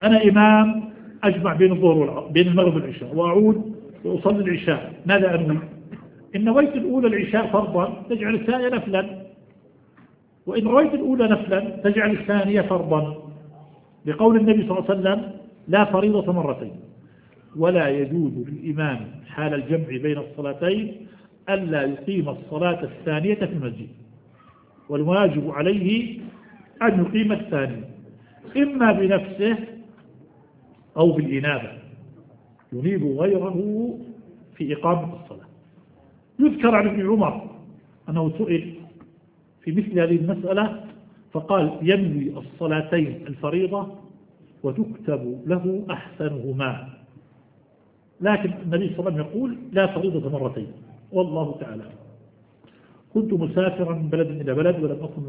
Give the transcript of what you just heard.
أنا إمام أجمع بين الظهر بين المغرب والعشاء وأعود وأصلي العشاء، ماذا أنوي؟ إن نويت الأولى العشاء فرضا تجعل الثانية نفلا، وإن رويت الأولى نفلا تجعل الثانية فرضا، لقول النبي صلى الله عليه وسلم لا فريضة مرتين. ولا يجوز للإمام حال الجمع بين الصلاتين ألا يقيم الصلاة الثانية في المسجد، والواجب عليه أن يقيم الثانية إما بنفسه أو بالإنابة، ينيب غيره في إقامة الصلاة. يذكر عن ابن عمر أنه سئل في مثل هذه المسألة فقال ينوي الصلاتين الفريضة وتكتب له أحسنهما، لكن النبي صلى الله عليه وسلم يقول لا فريضة مرتين، والله تعالى. كنت مسافرا من بلد إلى بلد ولم أكن